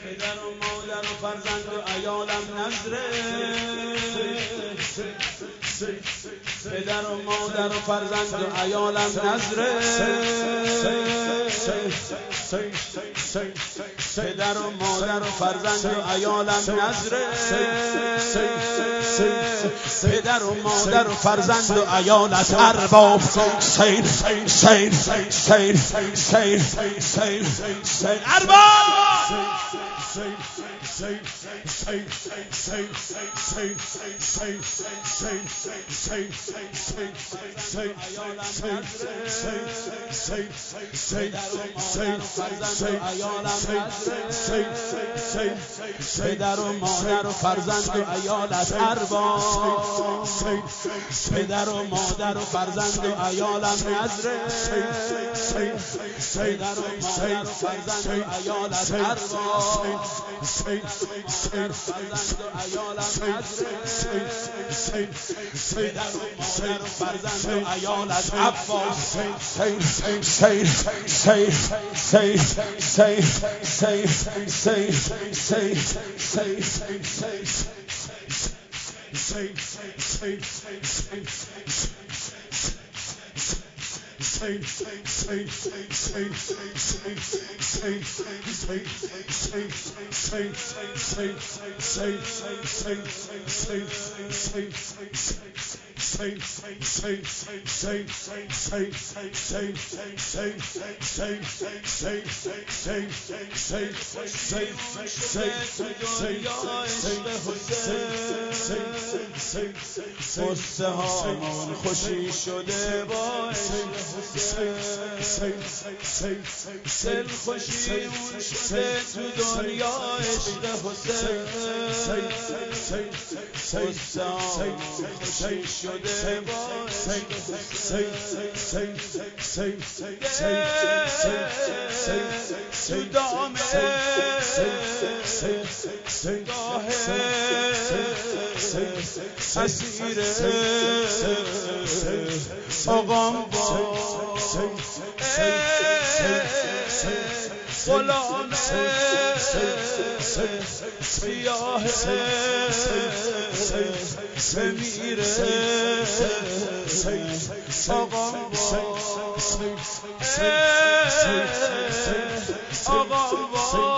پدر و مادر و فرزند و عیالم نظره پدر و مادر و فرزند و عیالم نظره پدر و مادر و فرزند و عیالم نظره پدر و مادر و فرزند و عیالت ارباب سیر سیر سیر سیر سیر سیر ارباب پدر و مادر و فرزند و عیالت ارباب پدر و مادر و فرزند و عیالم نظره پدر و مادر و فرزند و عیالت ارباب پدر فرزند و عیالم نظره پدر و مادر و فرزند و عیالت عباس سیر سیر سیر سیر سیر سیر سیر سیر قصه هامون خوشی شده با دل خوشیمون شده تو دنیا عشق حسین قصه هامون خوشی شده با تو دامه اسیر آقام با غلام سیاه بمیره آقام با آقام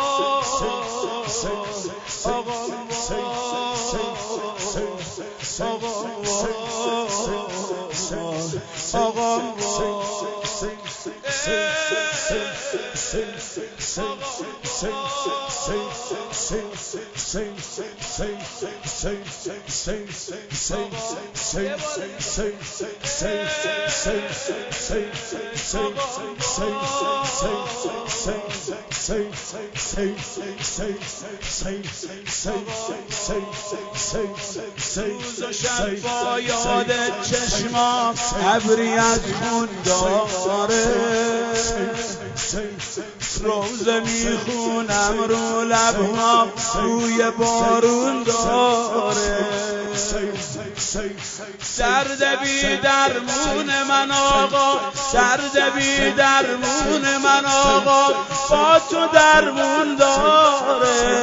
روز و شب با یاد چشمام ابری از خون داره روزه میخونم رو لبها روی بارون داره درد بی درمون من آقا درد بی درمون من آقا با تو درمون داره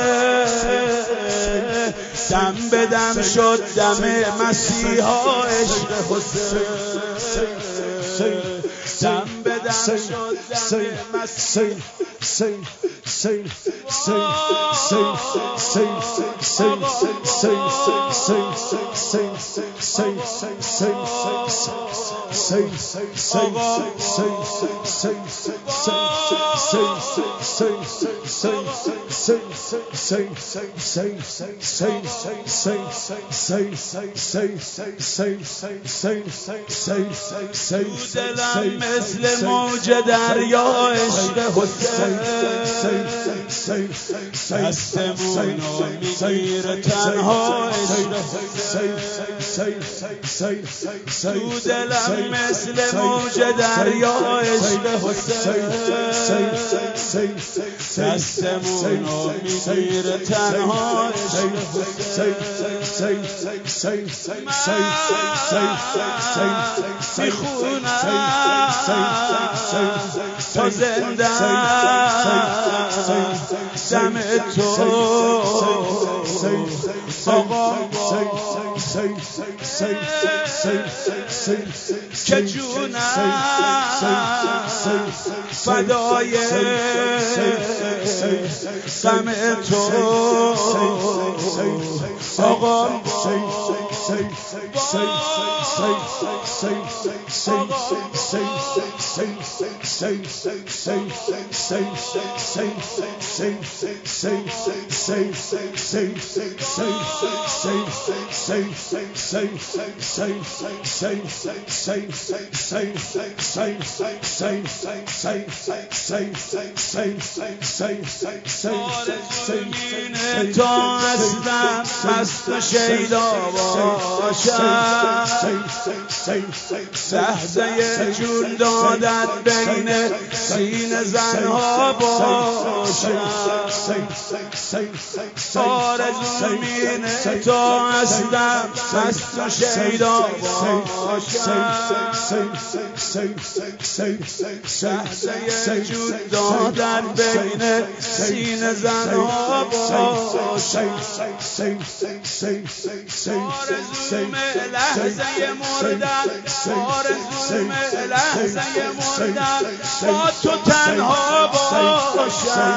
دم به دم شد دم مسیحا عشق حسین دم به دم شد دم مسیحا دلم مثل موج دریا عشق حسین دستمونو میگیره تنها عشق حسین تو دلم مثل موج دریا عشق حسین دستمونو میگیره تنها عشق حسین میخونم تا زنده دم تو آقا که جونم فدای غم تو آقا تا هستم مست و شیدا باشم لحظه جون دادن بین سینه زنها باشم آرزو مینه تا هستم مست و شیدا باشم لحظه جون دادن بین سینه زنها باشم آرزوم لحظه مردن آرزوم لحظه مردن با تو تنها باشم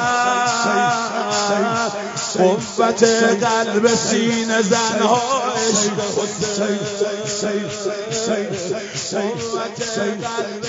قوت قلب سینه زنها عشق حسین قوت قلب